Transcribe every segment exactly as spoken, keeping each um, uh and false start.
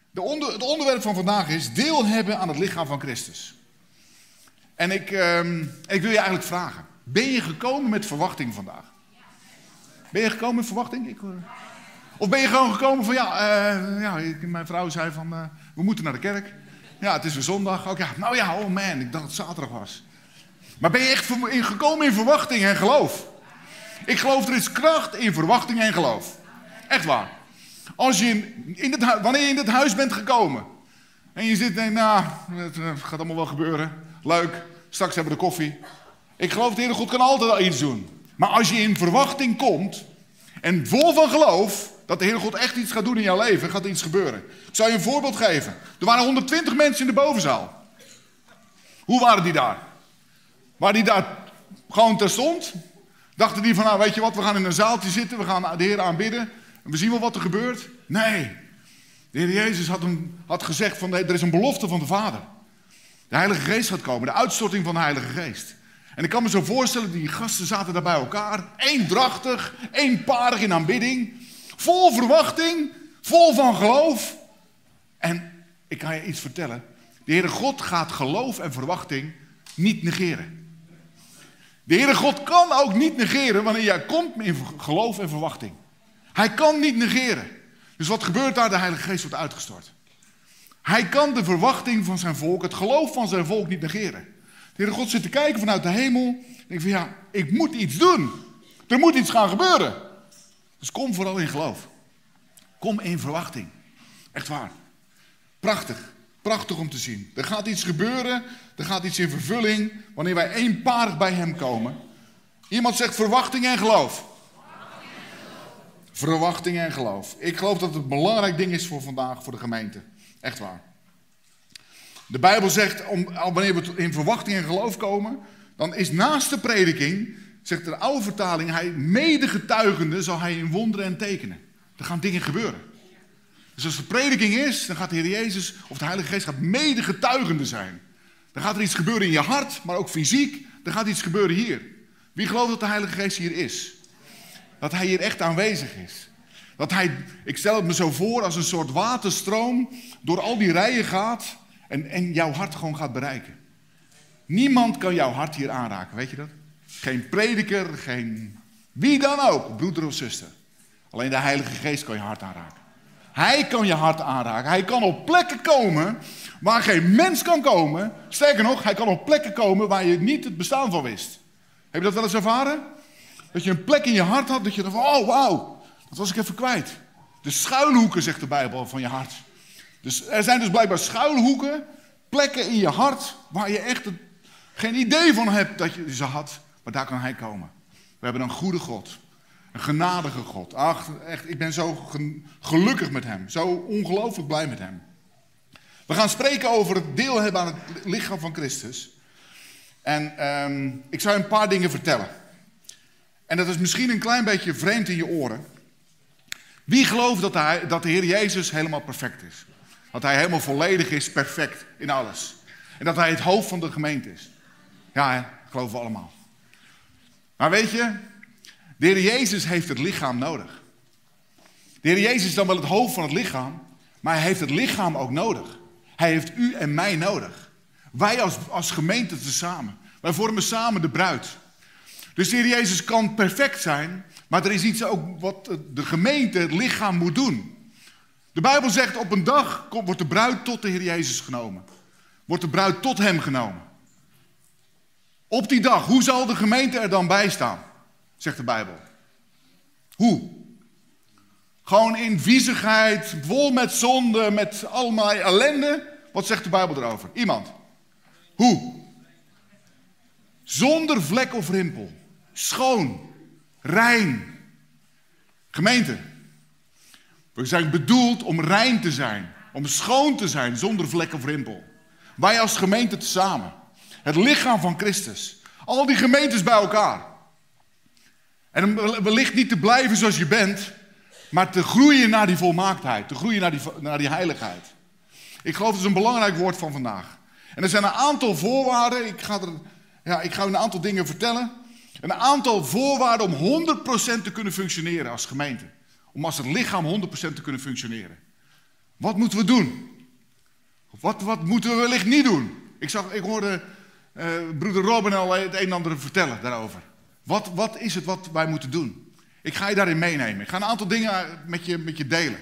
De onder, het onderwerp van vandaag is deel hebben aan het lichaam van Christus. En ik, um, ik wil je eigenlijk vragen. Ben je gekomen met verwachting vandaag? Ben je gekomen met verwachting? Ik, uh, of ben je gewoon gekomen van ja, uh, ja ik, mijn vrouw zei van uh, we moeten naar de kerk. Ja, het is weer zondag. Ook, ja, nou ja, oh man, ik dacht dat het zaterdag was. Maar ben je echt gekomen in verwachting en geloof? Ik geloof er is kracht in verwachting en geloof. Echt waar. Als je in, in het, wanneer je in dit huis bent gekomen en je zit en denkt, nou, het gaat allemaal wel gebeuren. Leuk, straks hebben we de koffie. Ik geloof dat de Heere God kan altijd al iets doen. Maar als je in verwachting komt en vol van geloof dat de Heere God echt iets gaat doen in jouw leven, gaat er iets gebeuren. Ik zal je een voorbeeld geven. Er waren honderdtwintig mensen in de bovenzaal. Hoe waren die daar? Waren die daar gewoon terstond? Dachten die van, nou weet je wat, we gaan in een zaaltje zitten, we gaan de Heer aanbidden en we zien wel wat er gebeurt? Nee. De Heer Jezus had, hem, had gezegd, van, er is een belofte van de Vader. De Heilige Geest gaat komen, de uitstorting van de Heilige Geest. En ik kan me zo voorstellen, die gasten zaten daar bij elkaar, eendrachtig, eenparig in aanbidding, vol verwachting, vol van geloof. En ik kan je iets vertellen, de Heere God gaat geloof en verwachting niet negeren. De Heere God kan ook niet negeren wanneer jij komt in geloof en verwachting. Hij kan niet negeren. Dus wat gebeurt daar? De Heilige Geest wordt uitgestort. Hij kan de verwachting van zijn volk, het geloof van zijn volk niet negeren. De Heere God zit te kijken vanuit de hemel. En denkt van ja, ik moet iets doen. Er moet iets gaan gebeuren. Dus kom vooral in geloof. Kom in verwachting. Echt waar. Prachtig. Prachtig om te zien. Er gaat iets gebeuren. Er gaat iets in vervulling. Wanneer wij eenparig bij hem komen. Iemand zegt verwachting en geloof. Verwachting en geloof. Ik geloof dat het een belangrijk ding is voor vandaag, voor de gemeente. Echt waar. De Bijbel zegt, om, wanneer we in verwachting en geloof komen, dan is naast de prediking, zegt de oude vertaling, hij medegetuigende zal hij in wonderen en tekenen. Er gaan dingen gebeuren. Dus als er prediking is, dan gaat de Heer Jezus of de Heilige Geest gaat medegetuigende zijn. Dan gaat er iets gebeuren in je hart, maar ook fysiek. Er gaat iets gebeuren hier. Wie gelooft dat de Heilige Geest hier is? Dat hij hier echt aanwezig is. Dat hij, ik stel het me zo voor, als een soort waterstroom door al die rijen gaat en, en jouw hart gewoon gaat bereiken. Niemand kan jouw hart hier aanraken, weet je dat? Geen prediker, geen wie dan ook, broeder of zuster. Alleen de Heilige Geest kan je hart aanraken. Hij kan je hart aanraken. Hij kan op plekken komen waar geen mens kan komen. Sterker nog, hij kan op plekken komen waar je niet het bestaan van wist. Heb je dat wel eens ervaren? Dat je een plek in je hart had, dat je dacht van, oh wauw, dat was ik even kwijt. De schuilhoeken, zegt de Bijbel, van je hart. Dus er zijn dus blijkbaar schuilhoeken, plekken in je hart, waar je echt het, geen idee van hebt dat je ze had. Maar daar kan hij komen. We hebben een goede God. Een genadige God. Ach, echt, ik ben zo gelukkig met hem. Zo ongelooflijk blij met hem. We gaan spreken over het deel hebben aan het lichaam van Christus. En um, ik zou je een paar dingen vertellen. En dat is misschien een klein beetje vreemd in je oren. Wie gelooft dat, hij, dat de Heer Jezus helemaal perfect is? Dat hij helemaal volledig is, perfect in alles. En dat hij het hoofd van de gemeente is. Ja, hè, geloven we allemaal. Maar weet je, de Heer Jezus heeft het lichaam nodig. De Heer Jezus is dan wel het hoofd van het lichaam, maar hij heeft het lichaam ook nodig. Hij heeft u en mij nodig. Wij als, als gemeente tezamen. Wij vormen samen de bruid. Dus de Heer Jezus kan perfect zijn, maar er is iets ook wat de gemeente, het lichaam moet doen. De Bijbel zegt op een dag wordt de bruid tot de Heer Jezus genomen. Wordt de bruid tot hem genomen. Op die dag, hoe zal de gemeente er dan bij staan? Zegt de Bijbel. Hoe? Gewoon in viezigheid, vol met zonde, met allemaal ellende. Wat zegt de Bijbel erover? Iemand? Hoe? Zonder vlek of rimpel. Schoon. Rein. Gemeente. We zijn bedoeld om rein te zijn. Om schoon te zijn, zonder vlek of rimpel. Wij als gemeente tezamen. Het lichaam van Christus. Al die gemeentes bij elkaar. En wellicht niet te blijven zoals je bent, maar te groeien naar die volmaaktheid. Te groeien naar die, naar die heiligheid. Ik geloof dat is een belangrijk woord van vandaag. En er zijn een aantal voorwaarden. Ik ga, er, ja, ik ga u een aantal dingen vertellen. Een aantal voorwaarden om honderd procent te kunnen functioneren als gemeente. Om als het lichaam honderd procent te kunnen functioneren. Wat moeten we doen? Wat, wat moeten we wellicht niet doen? Ik, zag, ik hoorde uh, broeder Robin al het een en ander vertellen daarover. Wat, wat is het wat wij moeten doen? Ik ga je daarin meenemen. Ik ga een aantal dingen met je, met je delen.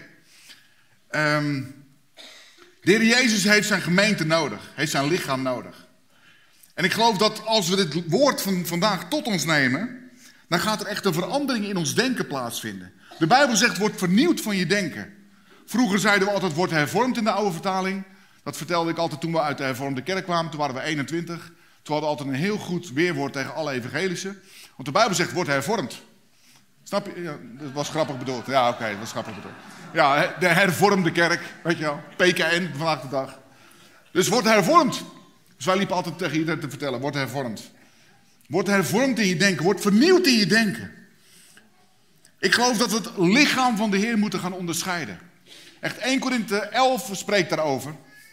Um, de Heer Jezus heeft zijn gemeente nodig. Heeft zijn lichaam nodig. En ik geloof dat als we dit woord van vandaag tot ons nemen, dan gaat er echt een verandering in ons denken plaatsvinden. De Bijbel zegt, word vernieuwd van je denken. Vroeger zeiden we altijd, word hervormd in de oude vertaling. Dat vertelde ik altijd toen we uit de hervormde kerk kwamen. Toen waren we eenentwintig. Toen hadden we altijd een heel goed weerwoord tegen alle evangelische. Want de Bijbel zegt, word hervormd. Snap je? Ja, dat was grappig bedoeld. Ja, oké, okay, dat was grappig bedoeld. Ja, de hervormde kerk, weet je wel. P K N vandaag de dag. Dus word hervormd. Dus wij liepen altijd tegen iedereen te vertellen, word hervormd. Word hervormd in je denken, word vernieuwd in je denken. Ik geloof dat we het lichaam van de Heer moeten gaan onderscheiden. Echt, Eerste Korinthe elf spreekt daarover.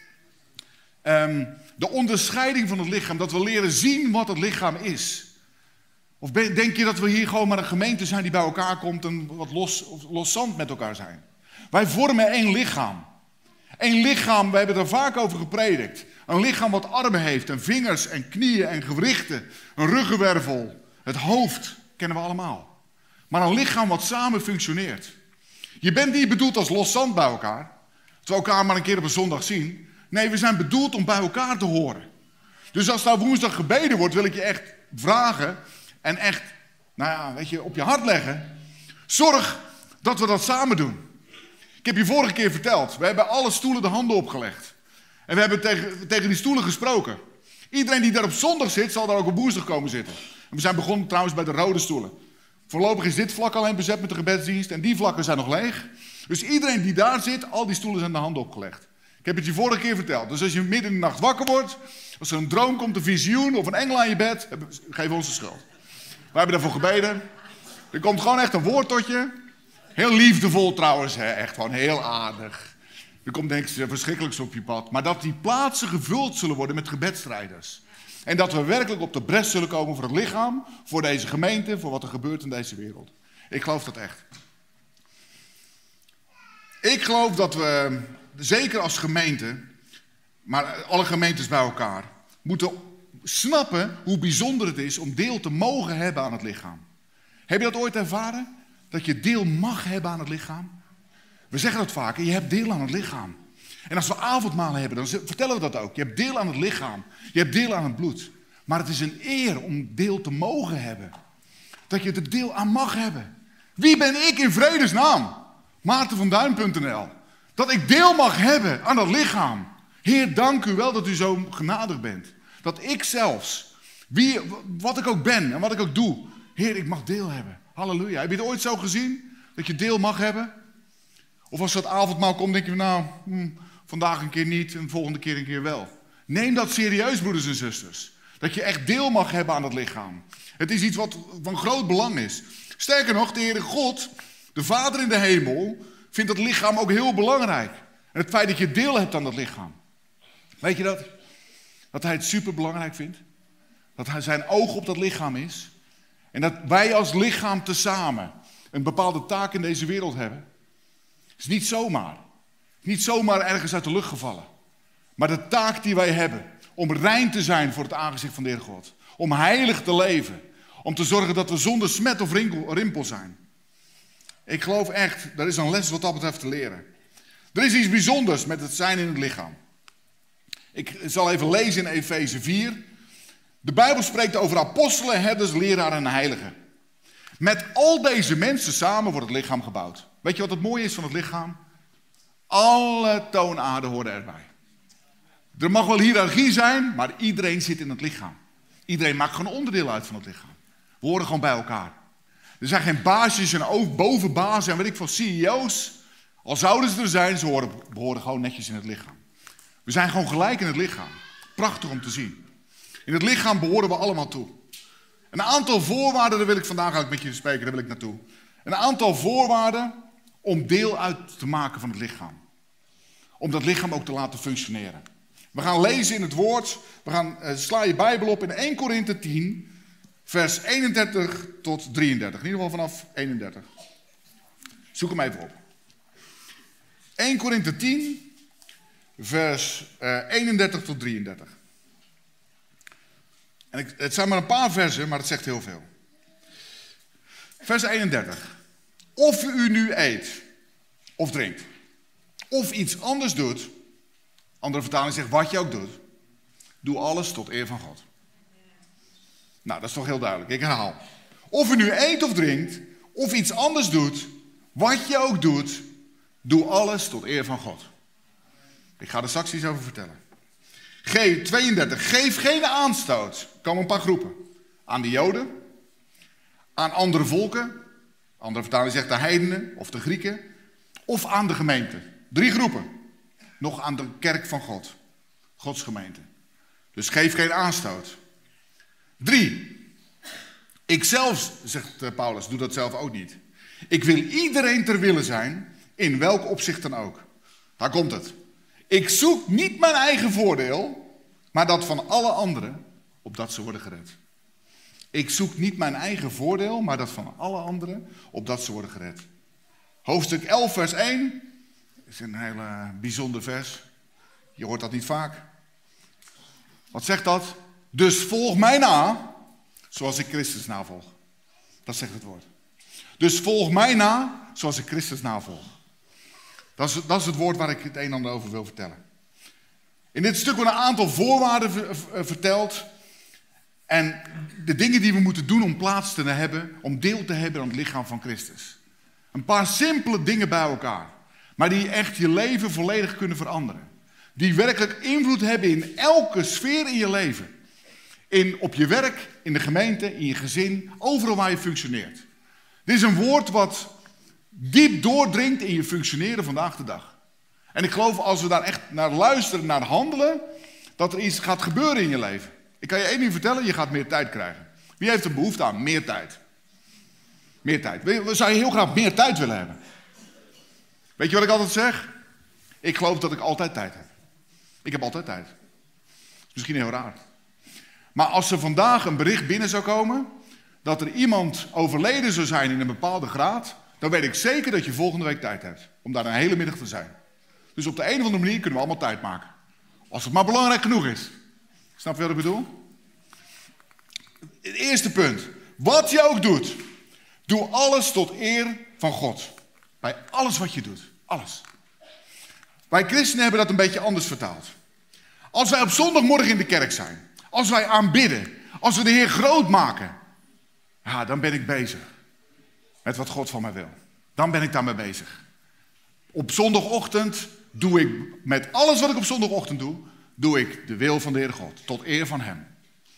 Um, de onderscheiding van het lichaam, dat we leren zien wat het lichaam is. Of ben, denk je dat we hier gewoon maar een gemeente zijn die bij elkaar komt en wat los, los zand met elkaar zijn? Wij vormen één lichaam. Eén lichaam, we hebben er vaak over gepredikt. Een lichaam wat armen heeft en vingers en knieën en gewrichten. Een ruggenwervel, het hoofd, kennen we allemaal. Maar een lichaam wat samen functioneert. Je bent niet bedoeld als los zand bij elkaar. Dat we elkaar maar een keer op een zondag zien. Nee, we zijn bedoeld om bij elkaar te horen. Dus als nou woensdag gebeden wordt, wil ik je echt vragen en echt, nou ja, weet je, op je hart leggen. Zorg dat we dat samen doen. Ik heb je vorige keer verteld, we hebben alle stoelen de handen opgelegd. En we hebben tegen, tegen die stoelen gesproken. Iedereen die daar op zondag zit, zal daar ook op woensdag komen zitten. En we zijn begonnen trouwens bij de rode stoelen. Voorlopig is dit vlak alleen bezet met de gebedsdienst en die vlakken zijn nog leeg. Dus iedereen die daar zit, al die stoelen zijn de handen opgelegd. Ik heb het je vorige keer verteld. Dus als je midden in de nacht wakker wordt, als er een droom komt, een visioen of een engel aan je bed, geef ons de schuld. Wij hebben daarvoor gebeden. Er komt gewoon echt een woord tot je. Heel liefdevol trouwens, hè? Echt gewoon heel aardig. Er komt denk ik verschrikkelijks op je pad. Maar dat die plaatsen gevuld zullen worden met gebedstrijders. En dat we werkelijk op de bres zullen komen voor het lichaam, voor deze gemeente, voor wat er gebeurt in deze wereld. Ik geloof dat echt. Ik geloof dat we, zeker als gemeente, maar alle gemeentes bij elkaar, moeten snappen hoe bijzonder het is om deel te mogen hebben aan het lichaam. Heb je dat ooit ervaren? Dat je deel mag hebben aan het lichaam? We zeggen dat vaker, je hebt deel aan het lichaam. En als we avondmalen hebben, dan vertellen we dat ook. Je hebt deel aan het lichaam, je hebt deel aan het bloed. Maar het is een eer om deel te mogen hebben. Dat je er deel aan mag hebben. Wie ben ik in vredesnaam? Maarten van Duin punt n l. Dat ik deel mag hebben aan dat lichaam. Heer, dank u wel dat u zo genadig bent. Dat ik zelfs, wie, wat ik ook ben en wat ik ook doe, Heer, ik mag deel hebben. Halleluja. Heb je het ooit zo gezien? Dat je deel mag hebben? Of als dat avondmaal komt, denk je, nou, hm, vandaag een keer niet en de volgende keer een keer wel. Neem dat serieus, broeders en zusters. Dat je echt deel mag hebben aan het lichaam. Het is iets wat van groot belang is. Sterker nog, de Heere God, de Vader in de hemel, vindt dat lichaam ook heel belangrijk. En het feit dat je deel hebt aan dat lichaam. Weet je dat? Dat hij het superbelangrijk vindt. Dat hij zijn oog op dat lichaam is. En dat wij als lichaam tezamen een bepaalde taak in deze wereld hebben. Het is niet zomaar. Niet zomaar ergens uit de lucht gevallen. Maar de taak die wij hebben om rein te zijn voor het aangezicht van de Heer God. Om heilig te leven. Om te zorgen dat we zonder smet of rimpel zijn. Ik geloof echt, er is een les wat dat betreft te leren. Er is iets bijzonders met het zijn in het lichaam. Ik zal even lezen in Efeze vier. De Bijbel spreekt over apostelen, herders, leraren en heiligen. Met al deze mensen samen wordt het lichaam gebouwd. Weet je wat het mooie is van het lichaam? Alle toonaarden horen erbij. Er mag wel hiërarchie zijn, maar iedereen zit in het lichaam. Iedereen maakt gewoon onderdeel uit van het lichaam. We horen gewoon bij elkaar. Er zijn geen baasjes en bovenbazen en weet ik veel, C E O's. Al zouden ze er zijn, ze horen, behoren gewoon netjes in het lichaam. We zijn gewoon gelijk in het lichaam. Prachtig om te zien. In het lichaam behoren we allemaal toe. Een aantal voorwaarden, daar wil ik vandaag ook met je spreken, daar wil ik naartoe. Een aantal voorwaarden om deel uit te maken van het lichaam. Om dat lichaam ook te laten functioneren. We gaan lezen in het woord, we gaan, uh, sla je Bijbel op in Eerste Korinthe tien, vers eenendertig tot drieëndertig. In ieder geval vanaf eenendertig. Zoek hem even op. eerste Korinthe tien, vers uh, eenendertig tot drieëndertig. En ik, het zijn maar een paar versen, maar het zegt heel veel. Vers eenendertig. Of u nu eet of drinkt, of iets anders doet, andere vertaling zegt wat je ook doet, doe alles tot eer van God. Nou, dat is toch heel duidelijk. Ik herhaal. Of u nu eet of drinkt, of iets anders doet, wat je ook doet, doe alles tot eer van God. Ik ga er straks iets over vertellen. G tweeëndertig. Geef geen aanstoot. Er komen een paar groepen. Aan de Joden, aan andere volken, andere vertaling zegt de heidenen of de Grieken, of aan de gemeente. Drie groepen. Nog aan de kerk van God. Gods gemeente. Dus geef geen aanstoot. Drie. Ik zelf, zegt Paulus, doe dat zelf ook niet. Ik wil iedereen ter wille zijn, in welk opzicht dan ook. Daar komt het. Ik zoek niet mijn eigen voordeel, maar dat van alle anderen, opdat ze worden gered. Ik zoek niet mijn eigen voordeel, maar dat van alle anderen, opdat ze worden gered. Hoofdstuk elf, vers één. Dat is een hele bijzonder vers. Je hoort dat niet vaak. Wat zegt dat? Dus volg mij na, zoals ik Christus navolg. Dat zegt het woord. Dus volg mij na, zoals ik Christus navolg. Dat is, dat is het woord waar ik het een en ander over wil vertellen. In dit stuk worden een aantal voorwaarden verteld. En de dingen die we moeten doen om plaats te hebben, om deel te hebben aan het lichaam van Christus. Een paar simpele dingen bij elkaar. Maar die echt je leven volledig kunnen veranderen. Die werkelijk invloed hebben in elke sfeer in je leven. In, op je werk, in de gemeente, in je gezin, overal waar je functioneert. Dit is een woord wat diep doordringt in je functioneren vandaag de dag. En ik geloof als we daar echt naar luisteren, naar handelen, dat er iets gaat gebeuren in je leven. Ik kan je één ding vertellen, je gaat meer tijd krijgen. Wie heeft er behoefte aan? Meer tijd. Meer tijd. We zou je heel graag meer tijd willen hebben. Weet je wat ik altijd zeg? Ik geloof dat ik altijd tijd heb. Ik heb altijd tijd. Dat is misschien heel raar. Maar als er vandaag een bericht binnen zou komen dat er iemand overleden zou zijn in een bepaalde graad, dan weet ik zeker dat je volgende week tijd hebt om daar een hele middag te zijn. Dus op de een of andere manier kunnen we allemaal tijd maken. Als het maar belangrijk genoeg is. Snap je wat ik bedoel? Het eerste punt. Wat je ook doet, doe alles tot eer van God. Bij alles wat je doet. Alles. Wij christenen hebben dat een beetje anders vertaald. Als wij op zondagmorgen in de kerk zijn, als wij aanbidden, als we de Heer groot maken, ja, dan ben ik bezig met wat God van mij wil. Dan ben ik daarmee bezig. Op zondagochtend doe ik, met alles wat ik op zondagochtend doe, doe ik de wil van de Heer God, tot eer van Hem.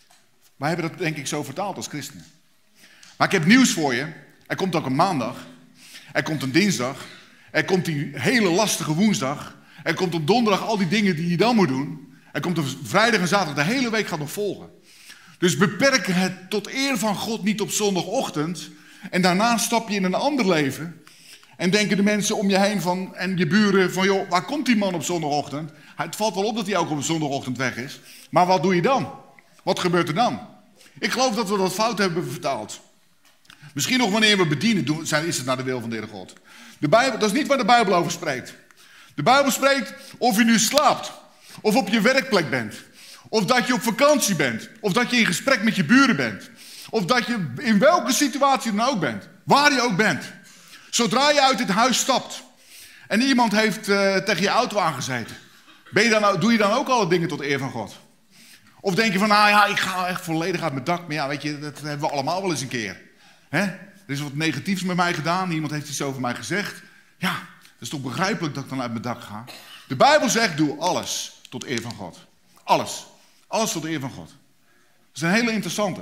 Wij hebben dat denk ik zo vertaald als christenen. Maar ik heb nieuws voor je. Er komt ook een maandag. Er komt een dinsdag. Er komt die hele lastige woensdag. Er komt op donderdag al die dingen die je dan moet doen. Er komt een vrijdag en zaterdag. De hele week gaat nog volgen. Dus beperk het tot eer van God niet op zondagochtend. En daarna stap je in een ander leven. En denken de mensen om je heen van, en je buren van, joh, waar komt die man op zondagochtend? Het valt wel op dat hij ook op zondagochtend weg is. Maar wat doe je dan? Wat gebeurt er dan? Ik geloof dat we dat fout hebben vertaald. Misschien nog wanneer we bedienen, doen, is het naar de wil van de Heere God. De Bijbel, dat is niet waar de Bijbel over spreekt. De Bijbel spreekt of je nu slaapt, of op je werkplek bent, of dat je op vakantie bent, of dat je in gesprek met je buren bent, of dat je in welke situatie dan ook bent, waar je ook bent. Zodra je uit dit huis stapt en iemand heeft uh, tegen je auto aangezeten, ben je dan, doe je dan ook alle dingen tot eer van God? Of denk je van, nou ja, ik ga echt volledig uit mijn dak. Maar ja, weet je, dat hebben we allemaal wel eens een keer. Hè? Er is wat negatiefs met mij gedaan. Iemand heeft iets over mij gezegd. Ja, dat is toch begrijpelijk dat ik dan uit mijn dak ga. De Bijbel zegt, doe alles tot eer van God. Alles. Alles tot eer van God. Dat is een hele interessante.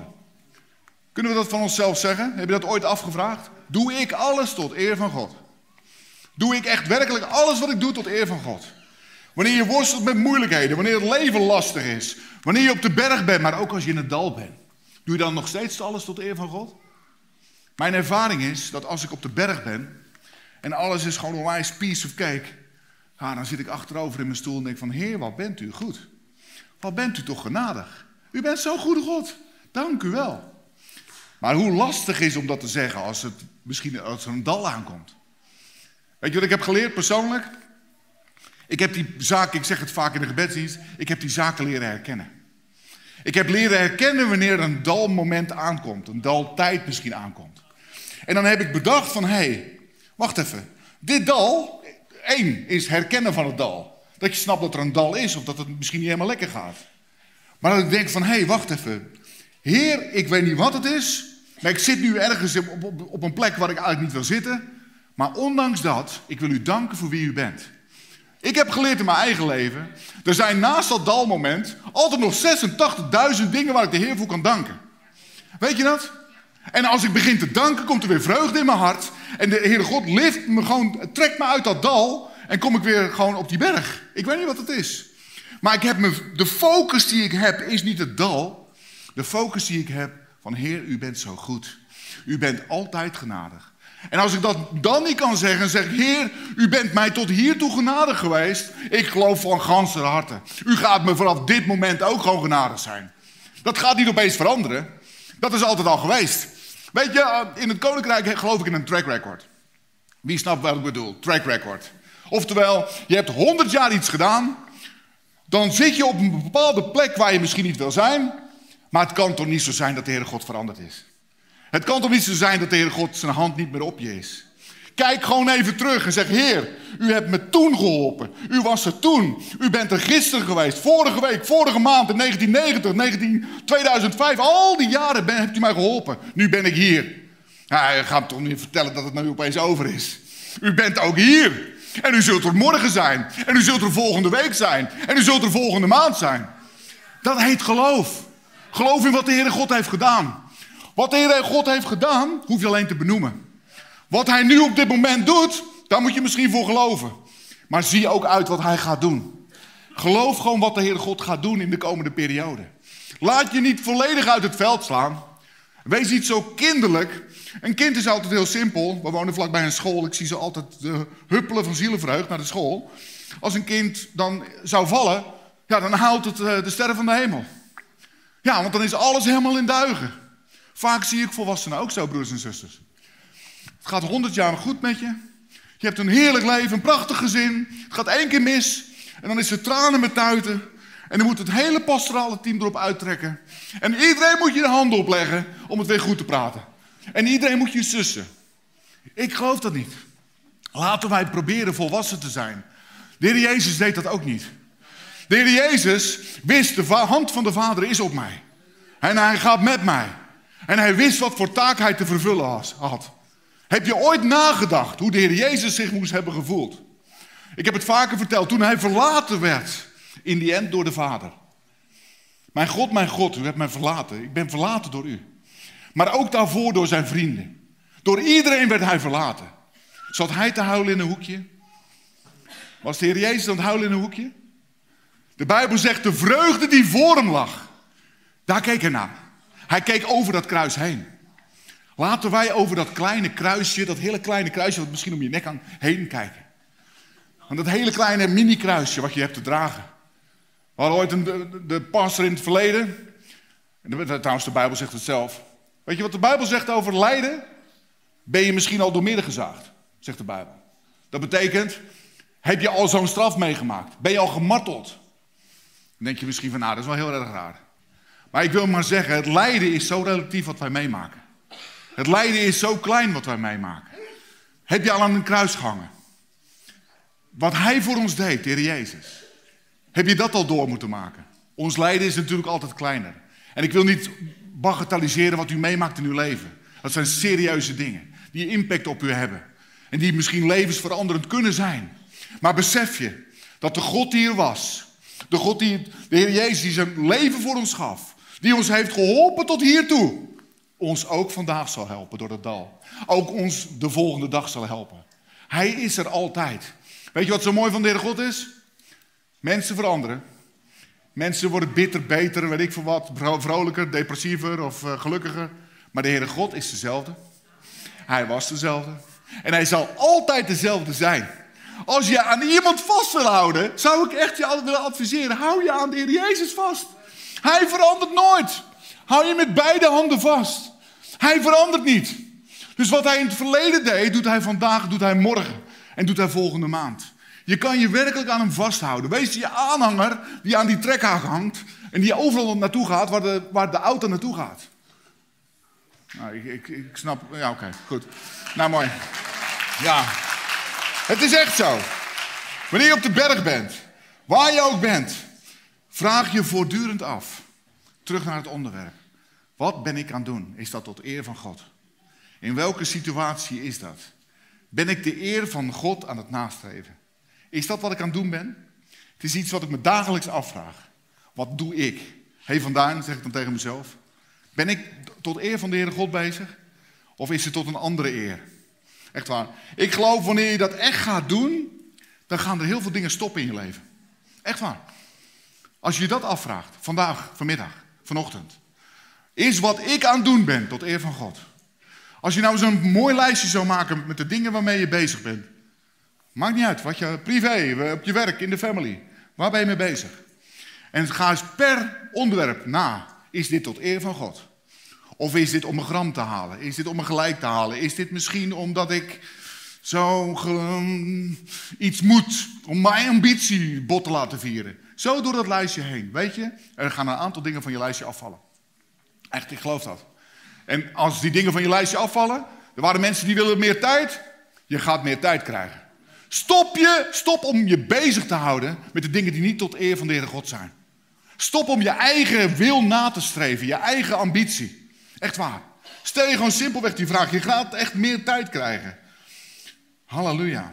Kunnen we dat van onszelf zeggen? Heb je dat ooit afgevraagd? Doe ik alles tot eer van God? Doe ik echt werkelijk alles wat ik doe tot eer van God? Wanneer je worstelt met moeilijkheden, wanneer het leven lastig is, wanneer je op de berg bent, maar ook als je in het dal bent, doe je dan nog steeds alles tot eer van God? Mijn ervaring is dat als ik op de berg ben en alles is gewoon onwijs piece of cake, ja, dan zit ik achterover in mijn stoel en denk van, Heer, wat bent u goed? Wat bent u toch genadig? U bent zo'n goede God. Dank u wel. Maar hoe lastig is om dat te zeggen als het misschien als er een dal aankomt. Weet je wat ik heb geleerd persoonlijk? Ik heb die zaken, ik zeg het vaak in de gebedsdienst, ik heb die zaken leren herkennen. Ik heb leren herkennen wanneer een dalmoment aankomt, een daltijd misschien aankomt. En dan heb ik bedacht van, hé, hey, wacht even. Dit dal, één, is herkennen van het dal. Dat je snapt dat er een dal is of dat het misschien niet helemaal lekker gaat. Maar dat ik denk van, hé, hey, wacht even. Heer, ik weet niet wat het is, maar ik zit nu ergens op, op, op een plek waar ik eigenlijk niet wil zitten. Maar ondanks dat, ik wil u danken voor wie u bent. Ik heb geleerd in mijn eigen leven, er zijn naast dat dalmoment altijd nog zesentachtigduizend dingen waar ik de Heer voor kan danken. Weet je dat? En als ik begin te danken, komt er weer vreugde in mijn hart. En de Heere God lift me gewoon, trekt me uit dat dal en kom ik weer gewoon op die berg. Ik weet niet wat het is. Maar ik heb me, de focus die ik heb is niet het dal. De focus die ik heb van Heer, u bent zo goed. U bent altijd genadig. En als ik dat dan niet kan zeggen en zeg, Heer, u bent mij tot hiertoe genadig geweest. Ik geloof van ganser harte. U gaat me vanaf dit moment ook gewoon genadig zijn. Dat gaat niet opeens veranderen. Dat is altijd al geweest. Weet je, in het koninkrijk geloof ik in een track record. Wie snapt wat ik bedoel? Track record. Oftewel, je hebt honderd jaar iets gedaan. Dan zit je op een bepaalde plek waar je misschien niet wil zijn. Maar het kan toch niet zo zijn dat de Heere God veranderd is. Het kan toch niet zo zijn dat de Heere God zijn hand niet meer op je is. Kijk gewoon even terug en zeg, Heer, u hebt me toen geholpen. U was er toen. U bent er gisteren geweest, vorige week, vorige maand, in negentien negentig, negentien, tweeduizend vijf. Al die jaren ben, hebt u mij geholpen. Nu ben ik hier. Ja, je gaat toch niet vertellen dat het nu opeens over is. U bent ook hier. En u zult er morgen zijn. En u zult er volgende week zijn. En u zult er volgende maand zijn. Dat heet geloof. Geloof in wat de Heere God heeft gedaan. Wat de Heere God heeft gedaan, hoef je alleen te benoemen. Wat hij nu op dit moment doet, daar moet je misschien voor geloven. Maar zie ook uit wat hij gaat doen. Geloof gewoon wat de Heere God gaat doen in de komende periode. Laat je niet volledig uit het veld slaan. Wees niet zo kinderlijk. Een kind is altijd heel simpel. We wonen vlakbij een school. Ik zie ze altijd uh, huppelen van zielenvreugd naar de school. Als een kind dan zou vallen, ja, dan haalt het uh, de sterren van de hemel. Ja, want dan is alles helemaal in duigen. Vaak zie ik volwassenen ook zo, broers en zusters. Het gaat honderd jaar goed met je. Je hebt een heerlijk leven, een prachtig gezin. Het gaat één keer mis. En dan is er tranen met tuiten. En dan moet het hele pastorale team erop uittrekken. En iedereen moet je de handen opleggen om het weer goed te praten. En iedereen moet je sussen. Ik geloof dat niet. Laten wij proberen volwassen te zijn. De Heer Jezus deed dat ook niet. De Heer Jezus wist, de hand van de Vader is op mij. En hij gaat met mij. En hij wist wat voor taak hij te vervullen had. Heb je ooit nagedacht hoe de Heer Jezus zich moest hebben gevoeld? Ik heb het vaker verteld, toen hij verlaten werd in die end door de Vader. Mijn God, mijn God, u hebt mij verlaten. Ik ben verlaten door u. Maar ook daarvoor door zijn vrienden. Door iedereen werd hij verlaten. Zat hij te huilen in een hoekje? Was de Heer Jezus aan het huilen in een hoekje? De Bijbel zegt de vreugde die voor hem lag. Daar keek hij naar. Hij keek over dat kruis heen. Laten wij over dat kleine kruisje, dat hele kleine kruisje wat misschien om je nek hangt, heen kijken. Want dat hele kleine mini-kruisje wat je hebt te dragen. We hadden ooit een, de, de pastor in het verleden. En de, trouwens, de Bijbel zegt het zelf. Weet je wat de Bijbel zegt over lijden? Ben je misschien al doormidden gezaagd, zegt de Bijbel. Dat betekent, heb je al zo'n straf meegemaakt? Ben je al gemarteld? Dan denk je misschien van, nou, dat is wel heel erg raar. Maar ik wil maar zeggen, het lijden is zo relatief wat wij meemaken. Het lijden is zo klein wat wij meemaken. Heb je al aan een kruis gehangen? Wat hij voor ons deed, de Heer Jezus. Heb je dat al door moeten maken? Ons lijden is natuurlijk altijd kleiner. En ik wil niet bagatelliseren wat u meemaakt in uw leven. Dat zijn serieuze dingen die impact op u hebben. En die misschien levensveranderend kunnen zijn. Maar besef je dat de God die er was, de God die, de Heer Jezus die zijn leven voor ons gaf, die ons heeft geholpen tot hiertoe, ons ook vandaag zal helpen door het dal. Ook ons de volgende dag zal helpen. Hij is er altijd. Weet je wat zo mooi van de Heer God is? Mensen veranderen. Mensen worden bitter, beter, weet ik veel wat, vrolijker, depressiever of uh, gelukkiger. Maar de Heere God is dezelfde. Hij was dezelfde. En hij zal altijd dezelfde zijn. Als je aan iemand vast wil houden, zou ik echt je willen adviseren. Hou je aan de Heer Jezus vast. Hij verandert nooit. Hou je met beide handen vast. Hij verandert niet. Dus wat hij in het verleden deed, doet hij vandaag, doet hij morgen. En doet hij volgende maand. Je kan je werkelijk aan hem vasthouden. Wees je aanhanger die aan die trekhaak hangt en die overal naartoe gaat waar de, waar de auto naartoe gaat. Nou, ik, ik, ik snap... Ja, oké, okay, goed. Nou, mooi. Ja, het is echt zo. Wanneer je op de berg bent, waar je ook bent, vraag je voortdurend af. Terug naar het onderwerp. Wat ben ik aan het doen? Is dat tot eer van God? In welke situatie is dat? Ben ik de eer van God aan het nastreven? Is dat wat ik aan het doen ben? Het is iets wat ik me dagelijks afvraag. Wat doe ik? Hé Van Duin, zeg ik dan tegen mezelf. Ben ik tot eer van de Heere God bezig? Of is het tot een andere eer? Echt waar. Ik geloof wanneer je dat echt gaat doen, dan gaan er heel veel dingen stoppen in je leven. Echt waar. Als je je dat afvraagt, vandaag, vanmiddag, vanochtend. Is wat ik aan het doen ben tot eer van God. Als je nou zo'n mooi lijstje zou maken met de dingen waarmee je bezig bent. Maakt niet uit, wat je privé, op je werk, in de family. Waar ben je mee bezig? En ga eens per onderwerp na. Is dit tot eer van God? Of is dit om een gram te halen? Is dit om een gelijk te halen? Is dit misschien omdat ik zo um, iets moet om mijn ambitie bot te laten vieren? Zo door dat lijstje heen, weet je? Er gaan een aantal dingen van je lijstje afvallen. Echt, ik geloof dat. En als die dingen van je lijstje afvallen, er waren mensen die willen meer tijd. Je gaat meer tijd krijgen. Stop je, stop om je bezig te houden met de dingen die niet tot eer van de Heere God zijn. Stop om je eigen wil na te streven, je eigen ambitie. Echt waar. Stel je gewoon simpelweg die vraag, je gaat echt meer tijd krijgen. Halleluja.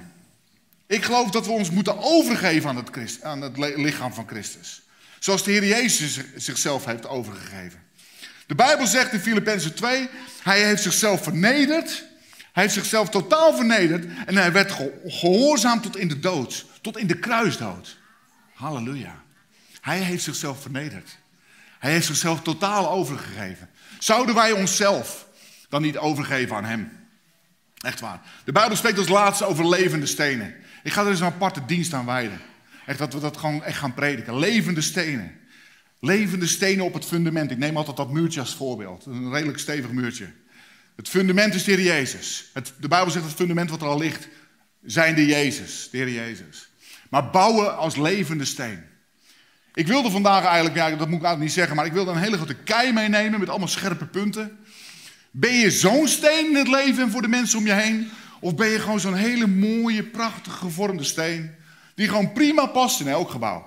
Ik geloof dat we ons moeten overgeven aan het, Christ, aan het lichaam van Christus. Zoals de Heer Jezus zichzelf heeft overgegeven. De Bijbel zegt in Filippenzen twee, hij heeft zichzelf vernederd. Hij heeft zichzelf totaal vernederd en hij werd gehoorzaam tot in de dood. Tot in de kruisdood. Halleluja. Hij heeft zichzelf vernederd. Hij heeft zichzelf totaal overgegeven. Zouden wij onszelf dan niet overgeven aan hem? Echt waar. De Bijbel spreekt als laatste over levende stenen. Ik ga er eens een aparte dienst aan wijden. Echt dat we dat gewoon echt gaan prediken. Levende stenen. Levende stenen op het fundament. Ik neem altijd dat muurtje als voorbeeld. Een redelijk stevig muurtje. Het fundament is de Heer Jezus. Het, de Bijbel zegt het fundament wat er al ligt, zijn de Jezus, de Heer Jezus. Maar bouwen als levende steen. Ik wilde vandaag eigenlijk, ja, dat moet ik eigenlijk niet zeggen, maar ik wilde een hele grote kei meenemen met allemaal scherpe punten. Ben je zo'n steen in het leven en voor de mensen om je heen? Of ben je gewoon zo'n hele mooie, prachtig gevormde steen, die gewoon prima past in elk gebouw?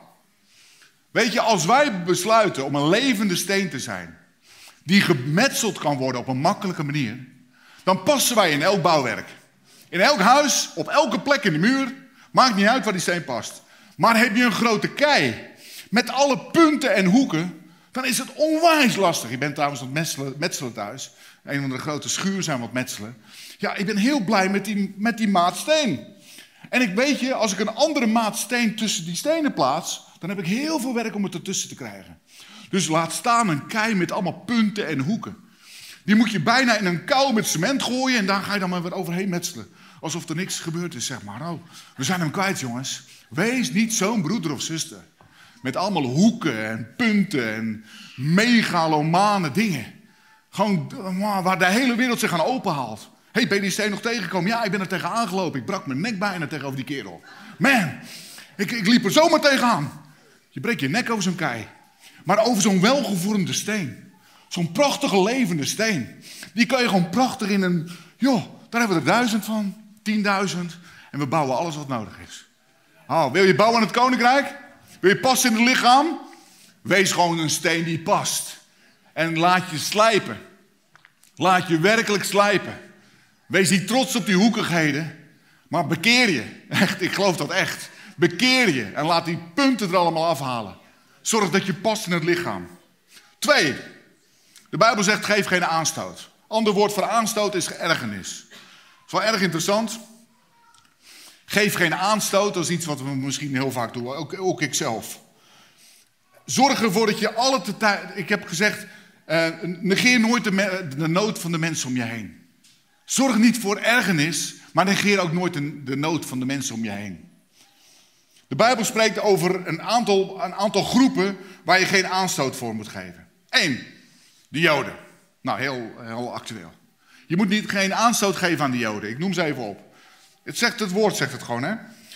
Weet je, als wij besluiten om een levende steen te zijn, die gemetseld kan worden op een makkelijke manier, dan passen wij in elk bouwwerk. In elk huis, op elke plek in de muur, maakt niet uit waar die steen past. Maar heb je een grote kei, met alle punten en hoeken, dan is het onwijs lastig. Ik ben trouwens aan het metselen, metselen thuis. Een van de grote schuur zijn wat metselen. Ja, ik ben heel blij met die, met die maat steen. En ik weet je, als ik een andere maat steen tussen die stenen plaats, dan heb ik heel veel werk om het ertussen te krijgen. Dus laat staan een kei met allemaal punten en hoeken. Die moet je bijna in een kuil met cement gooien en daar ga je dan maar weer overheen metselen. Alsof er niks gebeurd is, zeg maar. Nou, we zijn hem kwijt, jongens. Wees niet zo'n broeder of zuster. Met allemaal hoeken en punten en megalomane dingen. Gewoon waar de hele wereld zich aan openhaalt. Hé, hey, ben je die steen nog tegengekomen? Ja, ik ben er tegenaan gelopen. Ik brak mijn nek bijna tegenover die kerel. Man, ik, ik liep er zomaar tegenaan. Je breekt je nek over zo'n kei. Maar over zo'n welgevormde steen. Zo'n prachtige levende steen. Die kan je gewoon prachtig in een... Joh, daar hebben we er duizend van. Tienduizend. En we bouwen alles wat nodig is. Oh, wil je bouwen aan het koninkrijk? Wil je passen in het lichaam? Wees gewoon een steen die past. En laat je slijpen. Laat je werkelijk slijpen. Wees niet trots op die hoekigheden. Maar bekeer je. Echt, ik geloof dat echt. Bekeer je. En laat die punten er allemaal afhalen. Zorg dat je past in het lichaam. Twee. De Bijbel zegt, geef geen aanstoot. Ander woord voor aanstoot is ergernis. Dat is wel erg interessant. Geef geen aanstoot, dat is iets wat we misschien heel vaak doen. Ook, ook ik zelf. Zorg ervoor dat je alle tijd... Ik heb gezegd, uh, negeer nooit de, me, de nood van de mensen om je heen. Zorg niet voor ergernis, maar negeer ook nooit de, de nood van de mensen om je heen. De Bijbel spreekt over een aantal, een aantal groepen waar je geen aanstoot voor moet geven. Eén, de Joden. Nou, heel, heel actueel. Je moet niet, geen aanstoot geven aan de Joden. Ik noem ze even op. Het, zegt, het woord zegt het gewoon, hè.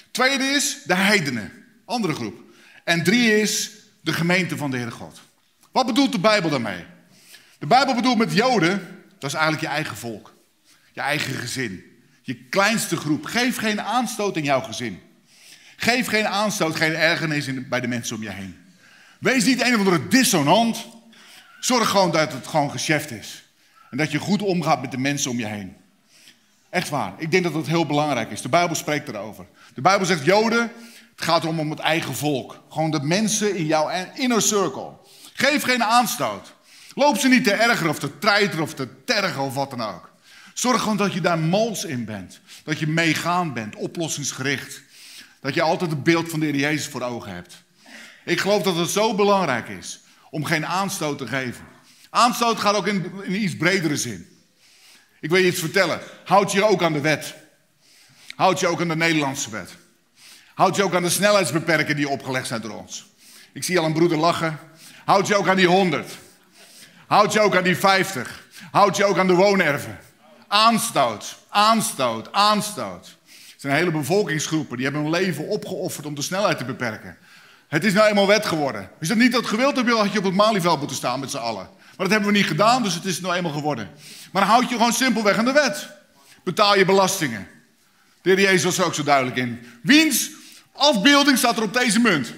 Tweede is de heidenen, andere groep. En drie is de gemeente van de Heere God. Wat bedoelt de Bijbel daarmee? De Bijbel bedoelt met Joden, dat is eigenlijk je eigen volk. Je eigen gezin. Je kleinste groep. Geef geen aanstoot in jouw gezin. Geef geen aanstoot, geen ergernis in, bij de mensen om je heen. Wees niet een of andere dissonant. Zorg gewoon dat het gewoon geschäft is. En dat je goed omgaat met de mensen om je heen. Echt waar. Ik denk dat dat heel belangrijk is. De Bijbel spreekt erover. De Bijbel zegt Joden, het gaat erom om het eigen volk. Gewoon de mensen in jouw inner circle. Geef geen aanstoot. Loop ze niet te ergeren of te treiteren of te tergen of wat dan ook. Zorg gewoon dat je daar mals in bent. Dat je meegaan bent, oplossingsgericht. Dat je altijd het beeld van de Heer Jezus voor ogen hebt. Ik geloof dat het zo belangrijk is om geen aanstoot te geven. Aanstoot gaat ook in, in iets bredere zin. Ik wil je iets vertellen. Houd je ook aan de wet. Houd je ook aan de Nederlandse wet. Houd je ook aan de snelheidsbeperkingen die opgelegd zijn door ons. Ik zie al een broeder lachen. Houd je ook aan die honderd. Houd je ook aan die vijftig. Houd je ook aan de woonerven. Aanstoot, aanstoot, aanstoot. Er zijn hele bevolkingsgroepen die hebben hun leven opgeofferd om de snelheid te beperken. Het is nou eenmaal wet geworden. Is dat niet dat gewild heb, had je op het Malieveld moeten staan met z'n allen. Maar dat hebben we niet gedaan, dus het is nou eenmaal geworden. Maar dan houd je gewoon simpelweg aan de wet. Betaal je belastingen. De Heer Jezus was er ook zo duidelijk in. Wiens afbeelding staat er op deze munt?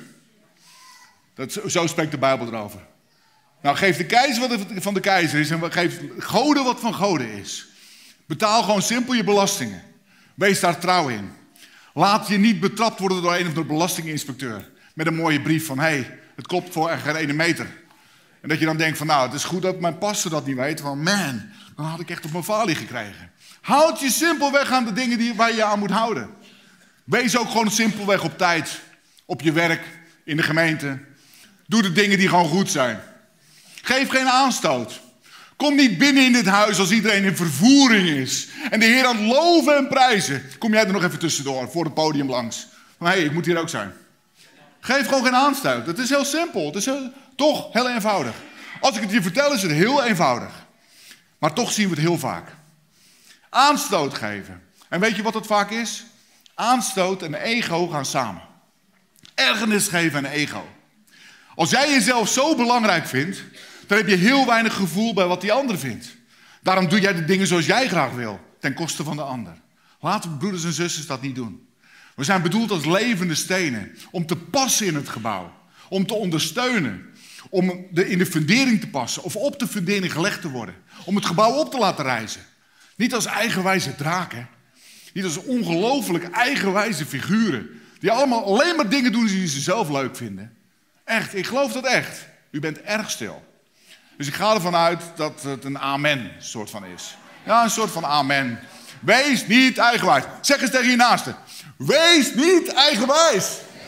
Dat, zo spreekt de Bijbel erover. Nou, geef de keizer wat van de keizer is en geef goden wat van goden is. Betaal gewoon simpel je belastingen. Wees daar trouw in. Laat je niet betrapt worden door een of andere belastinginspecteur. Met een mooie brief van, hé, hey, het klopt voor geen ene meter. En dat je dan denkt van, nou, het is goed dat mijn pastor dat niet weet. Van, man, dan had ik echt op mijn falie gekregen. Houd je simpelweg aan de dingen die, waar je je aan moet houden. Wees ook gewoon simpelweg op tijd. Op je werk, in de gemeente. Doe de dingen die gewoon goed zijn. Geef geen aanstoot. Kom niet binnen in dit huis als iedereen in vervoering is. En de Heer aan het loven en prijzen. Kom jij er nog even tussendoor, voor het podium langs. Van, hé, hey, ik moet hier ook zijn. Geef gewoon geen aanstoot. Het is heel simpel. Het is heel, toch heel eenvoudig. Als ik het je vertel is het heel eenvoudig. Maar toch zien we het heel vaak. Aanstoot geven. En weet je wat het vaak is? Aanstoot en ego gaan samen. Ergernis geven en ego. Als jij jezelf zo belangrijk vindt, dan heb je heel weinig gevoel bij wat die ander vindt. Daarom doe jij de dingen zoals jij graag wil, ten koste van de ander. Laten we, broeders en zusters, dat niet doen. We zijn bedoeld als levende stenen, om te passen in het gebouw. Om te ondersteunen. Om de, in de fundering te passen, of op de fundering gelegd te worden. Om het gebouw op te laten rijzen. Niet als eigenwijze draken. Niet als ongelooflijk eigenwijze figuren. Die allemaal alleen maar dingen doen die ze zelf leuk vinden. Echt, ik geloof dat echt. U bent erg stil. Dus ik ga ervan uit dat het een amen soort van is. Ja, een soort van amen. Wees niet eigenwijs. Zeg eens tegen je naaste. Wees niet eigenwijs.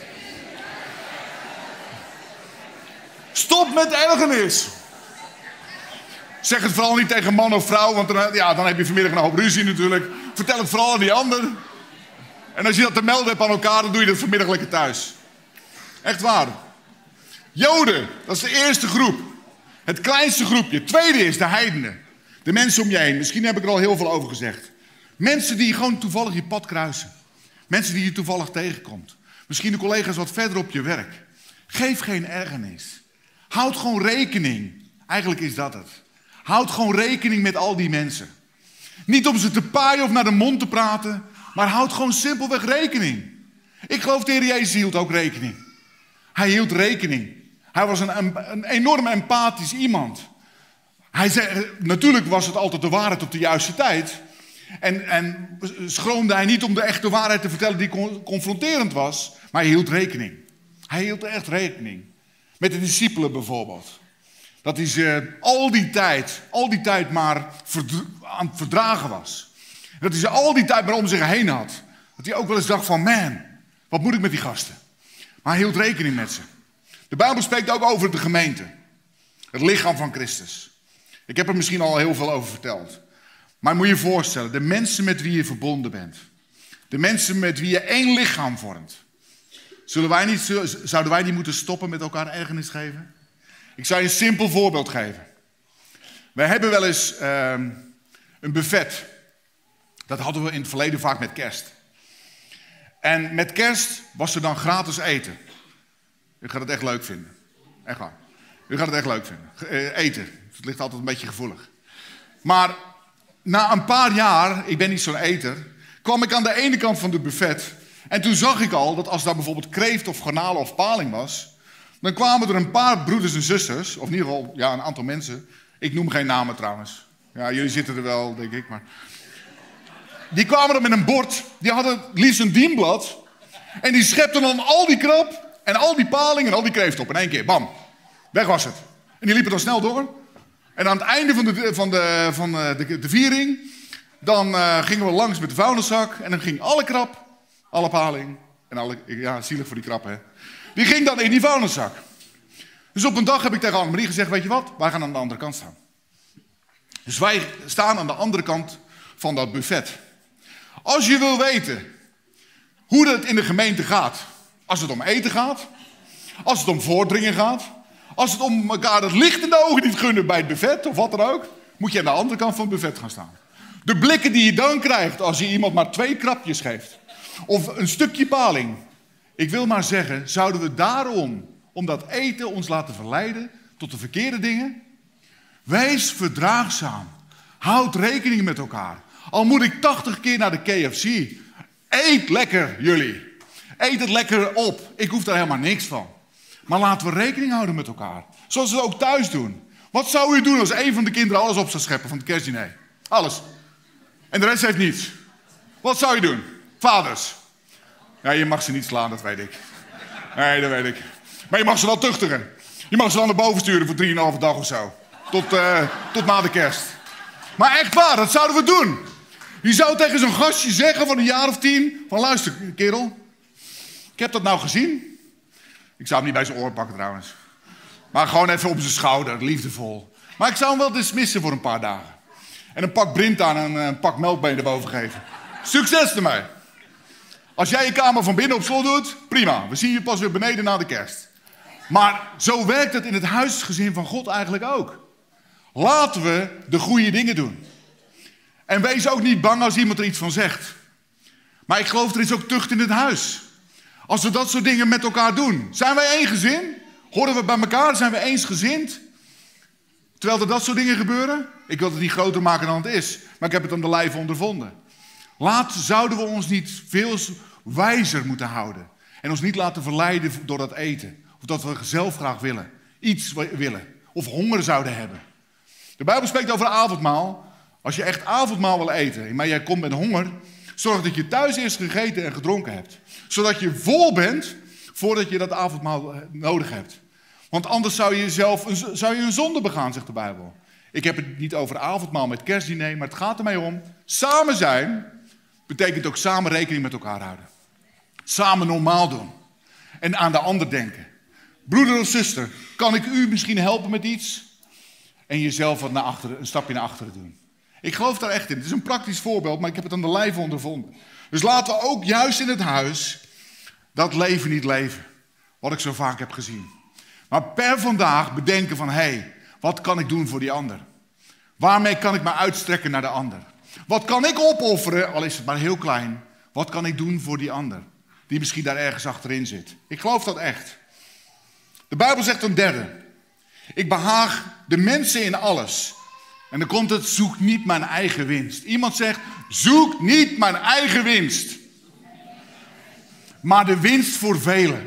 Stop met ergernis. Zeg het vooral niet tegen man of vrouw, want dan, ja, dan heb je vanmiddag een hoop ruzie natuurlijk. Vertel het vooral aan die ander. En als je dat te melden hebt aan elkaar, dan doe je dat vanmiddag lekker thuis. Echt waar. Joden, dat is de eerste groep. Het kleinste groepje. Tweede is de heidenen. De mensen om je heen. Misschien heb ik er al heel veel over gezegd. Mensen die gewoon toevallig je pad kruisen. Mensen die je toevallig tegenkomt. Misschien de collega's wat verder op je werk. Geef geen ergernis. Houd gewoon rekening. Eigenlijk is dat het. Houd gewoon rekening met al die mensen. Niet om ze te paaien of naar de mond te praten. Maar houd gewoon simpelweg rekening. Ik geloof de Heer Jezus hield ook rekening. Hij hield rekening. Hij was een, een, een enorm empathisch iemand. Hij zei, natuurlijk was het altijd de waarheid op de juiste tijd. En, en schroomde hij niet om de echte waarheid te vertellen die con- confronterend was. Maar hij hield rekening. Hij hield echt rekening. Met de discipelen bijvoorbeeld. Dat hij ze al die tijd, al die tijd maar verdra- aan het verdragen was. Dat hij ze al die tijd maar om zich heen had. Dat hij ook wel eens dacht van, man, wat moet ik met die gasten? Maar hij hield rekening met ze. De Bijbel spreekt ook over de gemeente. Het lichaam van Christus. Ik heb er misschien al heel veel over verteld. Maar moet je je voorstellen, de mensen met wie je verbonden bent. De mensen met wie je één lichaam vormt. Zullen wij niet, zouden wij niet moeten stoppen met elkaar ergernis geven? Ik zou je een simpel voorbeeld geven. Wij hebben wel eens uh, een buffet. Dat hadden we in het verleden vaak met kerst. En met kerst was er dan gratis eten. U gaat het echt leuk vinden. Echt waar. U gaat het echt leuk vinden. Uh, eten. Het ligt altijd een beetje gevoelig. Maar na een paar jaar, ik ben niet zo'n eter, kwam ik aan de ene kant van de buffet. En toen zag ik al dat als daar bijvoorbeeld kreeft of garnalen of paling was, dan kwamen er een paar broeders en zusters, of in ieder geval ja, een aantal mensen. Ik noem geen namen trouwens. Ja, jullie zitten er wel, denk ik. Maar die kwamen dan met een bord, die hadden liefst een dienblad. En die schepten dan al die krab en al die paling en al die kreeft op in één keer. Bam, weg was het. En die liepen dan snel door. En aan het einde van de, van de, van de, de viering, dan uh, gingen we langs met de vuilniszak. En dan ging alle krab, alle paling en alle, ja, zielig voor die krab, hè. Die ging dan in die vuilniszak. Dus op een dag heb ik tegen Annemarie gezegd, weet je wat, wij gaan aan de andere kant staan. Dus wij staan aan de andere kant van dat buffet. Als je wil weten hoe het in de gemeente gaat, als het om eten gaat, als het om voordringen gaat, als het om elkaar het licht in de ogen niet gunnen bij het buffet of wat dan ook, moet je aan de andere kant van het buffet gaan staan. De blikken die je dan krijgt als je iemand maar twee krapjes geeft, of een stukje paling. Ik wil maar zeggen, zouden we daarom, om dat eten ons laten verleiden tot de verkeerde dingen? Wees verdraagzaam. Houd rekening met elkaar. Al moet ik tachtig keer naar de K F C. Eet lekker, jullie. Eet het lekker op. Ik hoef daar helemaal niks van. Maar laten we rekening houden met elkaar. Zoals we het ook thuis doen. Wat zou u doen als een van de kinderen alles op zou scheppen van het kerstdiner? Alles. En de rest heeft niets. Wat zou je doen? Vaders. Ja, je mag ze niet slaan, dat weet ik. Nee, dat weet ik. Maar je mag ze wel tuchtigen. Je mag ze dan naar boven sturen voor drieënhalve dag of zo. Tot, uh, tot na de kerst. Maar echt waar, dat zouden we doen. Je zou tegen zo'n gastje zeggen van een jaar of tien, van luister kerel, ik heb dat nou gezien. Ik zou hem niet bij zijn oor pakken trouwens. Maar gewoon even op zijn schouder, liefdevol. Maar ik zou hem wel dismissen voor een paar dagen. En een pak Brint aan en een pak melkbeen erboven geven. Succes ermee. Als jij je kamer van binnen op slot doet, prima. We zien je pas weer beneden na de kerst. Maar zo werkt het in het huisgezin van God eigenlijk ook. Laten we de goede dingen doen. En wees ook niet bang als iemand er iets van zegt. Maar ik geloof er is ook tucht in het huis. Als we dat soort dingen met elkaar doen. Zijn wij één gezin? Horen we bij elkaar? Zijn we eensgezind? Terwijl er dat soort dingen gebeuren? Ik wil het niet groter maken dan het is. Maar ik heb het aan de lijve ondervonden. Laat, zouden we ons niet veel wijzer moeten houden. En ons niet laten verleiden door dat eten. Of dat we zelf graag willen. Iets willen. Of honger zouden hebben. De Bijbel spreekt over avondmaal. Als je echt avondmaal wil eten, maar jij komt met honger, zorg dat je thuis eerst gegeten en gedronken hebt. Zodat je vol bent voordat je dat avondmaal nodig hebt. Want anders zou je, jezelf een, zou je een zonde begaan, zegt de Bijbel. Ik heb het niet over avondmaal met kerstdiner, maar het gaat ermee om. Samen zijn betekent ook samen rekening met elkaar houden. Samen normaal doen. En aan de ander denken. Broeder of zuster, kan ik u misschien helpen met iets? En jezelf wat naar achteren, een stapje naar achteren doen. Ik geloof daar echt in. Het is een praktisch voorbeeld, maar ik heb het aan de lijve ondervonden. Dus laten we ook juist in het huis dat leven niet leven. Wat ik zo vaak heb gezien. Maar per vandaag bedenken van, hé, hey, wat kan ik doen voor die ander? Waarmee kan ik me uitstrekken naar de ander? Wat kan ik opofferen, al is het maar heel klein. Wat kan ik doen voor die ander? Die misschien daar ergens achterin zit. Ik geloof dat echt. De Bijbel zegt een derde. Ik behaag de mensen in alles. En dan komt het, zoek niet mijn eigen winst. Iemand zegt, zoek niet mijn eigen winst. Maar de winst voor velen.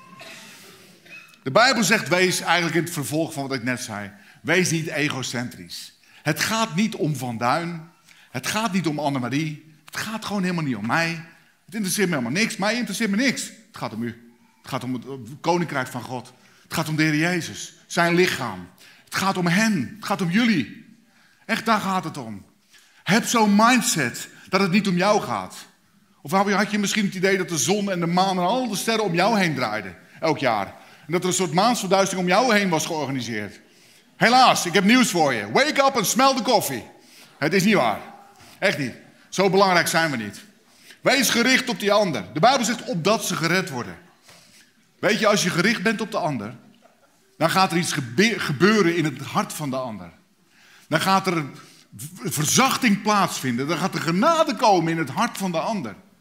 De Bijbel zegt, wees eigenlijk in het vervolg van wat ik net zei. Wees niet egocentrisch. Het gaat niet om Van Duin. Het gaat niet om Annemarie. Het gaat gewoon helemaal niet om mij. Het interesseert me helemaal niks. Mij interesseert me niks. Het gaat om u. Het gaat om het koninkrijk van God. Het gaat om de Heer Jezus. Zijn lichaam. Het gaat om hen. Het gaat om jullie. Echt, daar gaat het om. Heb zo'n mindset dat het niet om jou gaat. Of had je misschien het idee dat de zon en de maan en al de sterren om jou heen draaiden. Elk jaar. En dat er een soort maansverduistering om jou heen was georganiseerd. Helaas, ik heb nieuws voor je. Wake up and smell the coffee. Het is niet waar. Echt niet. Zo belangrijk zijn we niet. Wees gericht op die ander. De Bijbel zegt opdat ze gered worden. Weet je, als je gericht bent op de ander, dan gaat er iets gebe- gebeuren in het hart van de ander. Dan gaat er een verzachting plaatsvinden. Dan gaat er genade komen in het hart van de ander.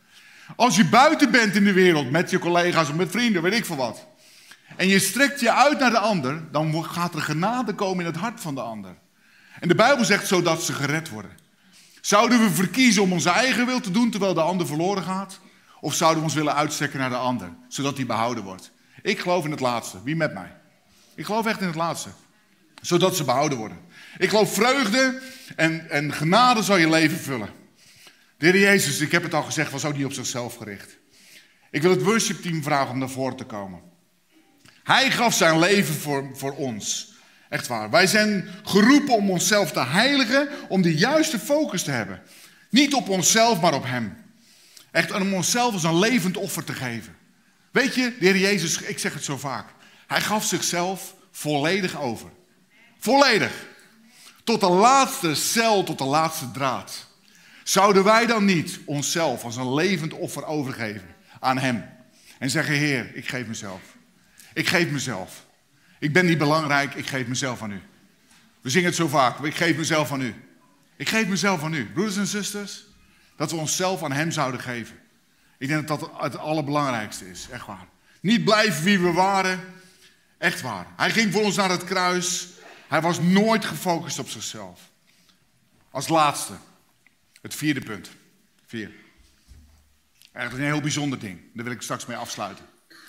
Als je buiten bent in de wereld, met je collega's of met vrienden, weet ik veel wat. En je strekt je uit naar de ander, dan gaat er genade komen in het hart van de ander. En de Bijbel zegt zodat ze gered worden. Zouden we verkiezen om onze eigen wil te doen terwijl de ander verloren gaat? Of zouden we ons willen uitstrekken naar de ander, zodat die behouden wordt? Ik geloof in het laatste. Wie met mij? Ik geloof echt in het laatste. Zodat ze behouden worden. Ik geloof vreugde en, en genade zal je leven vullen. De Heer Jezus, ik heb het al gezegd, was ook niet op zichzelf gericht. Ik wil het worshipteam vragen om naar voren te komen. Hij gaf zijn leven voor, voor ons. Echt waar. Wij zijn geroepen om onszelf te heiligen, om de juiste focus te hebben. Niet op onszelf, maar op hem. Echt om onszelf als een levend offer te geven. Weet je, de Heer Jezus, ik zeg het zo vaak. Hij gaf zichzelf volledig over. Volledig. Tot de laatste cel, tot de laatste draad. Zouden wij dan niet onszelf als een levend offer overgeven aan hem? En zeggen, Heer, ik geef mezelf. Ik geef mezelf. Ik ben niet belangrijk, ik geef mezelf aan u. We zingen het zo vaak, ik geef mezelf aan u. Ik geef mezelf aan u. Broeders en zusters, dat we onszelf aan hem zouden geven. Ik denk dat dat het allerbelangrijkste is, echt waar. Niet blijven wie we waren, echt waar. Hij ging voor ons naar het kruis. Hij was nooit gefocust op zichzelf. Als laatste, het vierde punt. Vier. Eigenlijk een heel bijzonder ding. Daar wil ik straks mee afsluiten.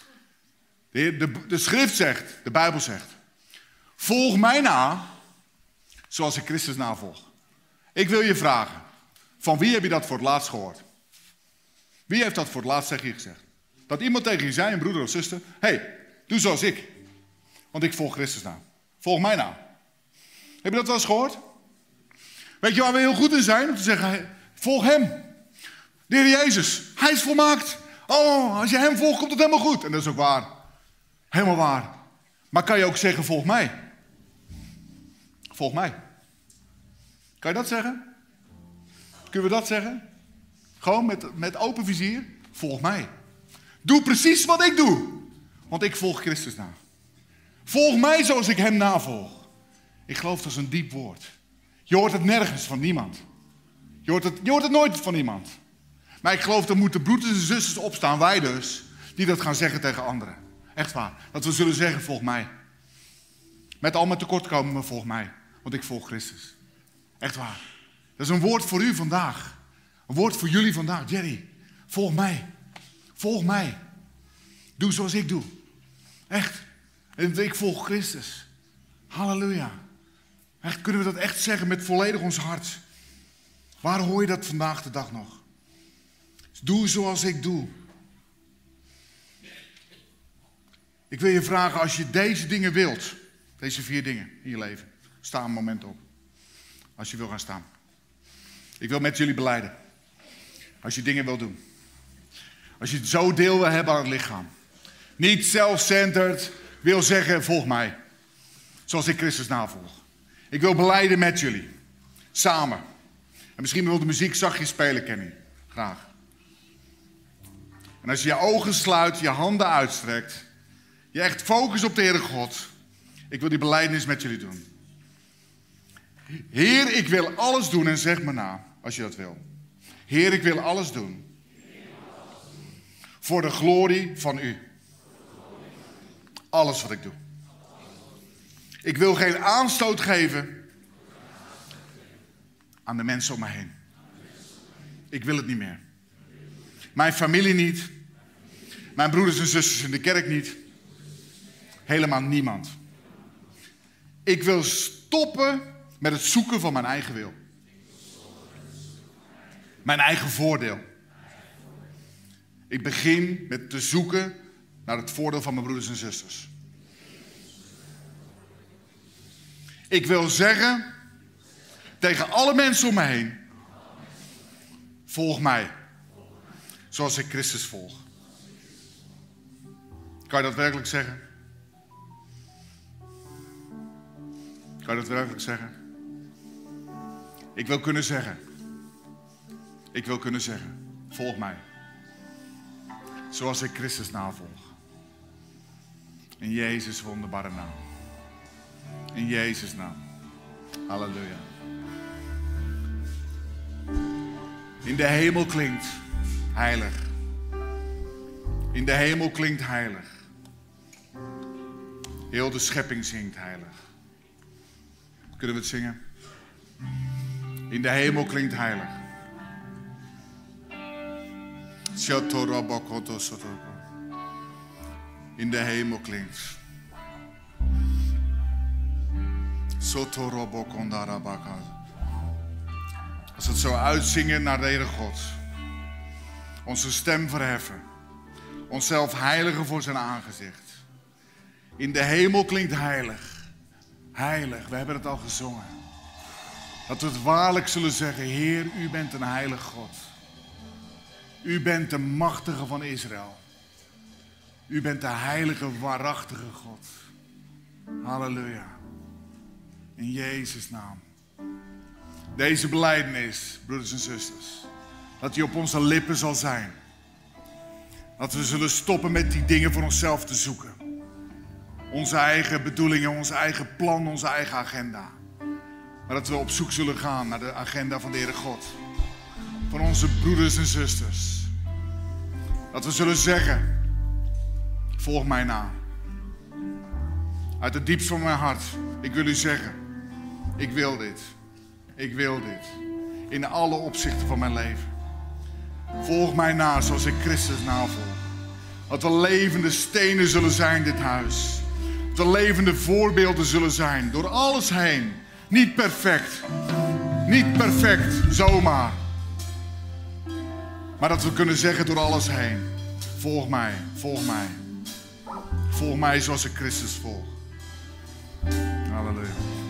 De, de, de schrift zegt, de Bijbel zegt, volg mij na, zoals ik Christus navolg. Ik wil je vragen, van wie heb je dat voor het laatst gehoord? Wie heeft dat voor het laatst tegen je gezegd? Dat iemand tegen je zei, een broeder of zuster, hé, hey, doe zoals ik. Want ik volg Christus na. Volg mij na. Heb je dat wel eens gehoord? Weet je waar we heel goed in zijn? Om te zeggen, volg hem. De Heer Jezus, hij is volmaakt. Oh, als je hem volgt, komt het helemaal goed. En dat is ook waar. Helemaal waar. Maar kan je ook zeggen, volg mij? Volg mij. Kan je dat zeggen? Kunnen we dat zeggen? Gewoon met, met open vizier. Volg mij. Doe precies wat ik doe. Want ik volg Christus na. Volg mij zoals ik hem navolg. Ik geloof dat is een diep woord. Je hoort het nergens van niemand. Je hoort het, je hoort het nooit van iemand. Maar ik geloof dat moeten broeders en zusters opstaan, wij dus, die dat gaan zeggen tegen anderen. Echt waar. Dat we zullen zeggen, volg mij. Met al mijn tekortkomingen, volg mij. Want ik volg Christus. Echt waar. Dat is een woord voor u vandaag. Een woord voor jullie vandaag. Jerry, volg mij. Volg mij. Doe zoals ik doe. Echt. En ik volg Christus. Halleluja. Echt, kunnen we dat echt zeggen met volledig ons hart? Waar hoor je dat vandaag de dag nog? Doe zoals ik doe. Ik wil je vragen, als je deze dingen wilt, deze vier dingen in je leven, sta een moment op. Als je wil gaan staan. Ik wil met jullie belijden. Als je dingen wil doen. Als je zo deel wil hebben aan het lichaam. Niet self-centered, wil zeggen, volg mij. Zoals ik Christus navolg. Ik wil belijden met jullie. Samen. En misschien wil de muziek zachtjes spelen, Kenny. Graag. En als je je ogen sluit, je handen uitstrekt. Je echt focust op de Heere God. Ik wil die belijdenis met jullie doen. Heer, ik wil alles doen en zeg me na, als je dat wil. Heer, ik wil alles doen. Voor de glorie van u. Alles wat ik doe. Ik wil geen aanstoot geven aan de mensen om me heen. Ik wil het niet meer. Mijn familie niet. Mijn broeders en zusters in de kerk niet. Helemaal niemand. Ik wil stoppen met het zoeken van mijn eigen wil. Mijn eigen voordeel. Ik begin met te zoeken naar het voordeel van mijn broeders en zusters. Ik wil zeggen tegen alle mensen om me heen. Volg mij. Zoals ik Christus volg. Kan je dat werkelijk zeggen? Kan je dat werkelijk zeggen? Ik wil kunnen zeggen. Ik wil kunnen zeggen. Volg mij. Zoals ik Christus navolg. In Jezus' wonderbare naam. In Jezus' naam. Halleluja. In de hemel klinkt heilig, In de hemel klinkt heilig. Heel de schepping zingt heilig. Kunnen we het zingen? In de hemel klinkt heilig. In de hemel klinkt. Als we het zo uitzingen naar de Heere God. Onze stem verheffen. Onszelf heiligen voor zijn aangezicht. In de hemel klinkt heilig. Heilig, we hebben het al gezongen. Dat we het waarlijk zullen zeggen, Heer, u bent een heilig God. U bent de machtige van Israël. U bent de heilige, waarachtige God. Halleluja. In Jezus' naam. Deze belijdenis, broeders en zusters, dat die op onze lippen zal zijn. Dat we zullen stoppen met die dingen voor onszelf te zoeken. Onze eigen bedoelingen, ons eigen plan, onze eigen agenda. Maar dat we op zoek zullen gaan naar de agenda van de Heere God. Van onze broeders en zusters. Dat we zullen zeggen, volg mij na. Uit het diepst van mijn hart, ik wil u zeggen, ik wil dit. Ik wil dit. In alle opzichten van mijn leven. Volg mij na zoals ik Christus navolg. Dat we levende stenen zullen zijn, dit huis. Dat we levende voorbeelden zullen zijn, door alles heen. Niet perfect. Niet perfect, zomaar. Maar dat we kunnen zeggen door alles heen. Volg mij, volg mij. Volg mij zoals ik Christus volg. Halleluja.